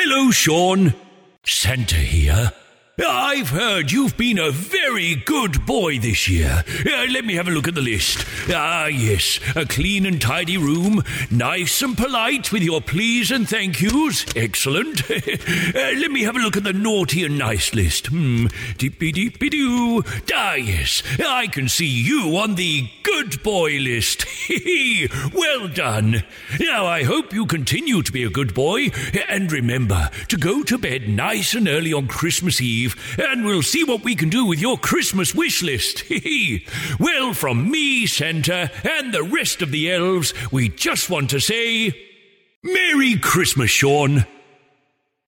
Hello, Sean. Santa here. I've heard you've been a very good boy this year. Let me have a look at the list. Yes, a clean and tidy room, nice and polite with your please and thank yous. Excellent. Let me have a look at the naughty and nice list. Deep-be-deep-be-doo. Yes, I can see you on the good boy list. Well done. Now, I hope you continue to be a good boy, and remember to go to bed nice and early on Christmas Eve, and we'll see what we can do with your Christmas wish list. Well, from me, Santa, and the rest of the elves, we just want to say, Merry Christmas, Sean.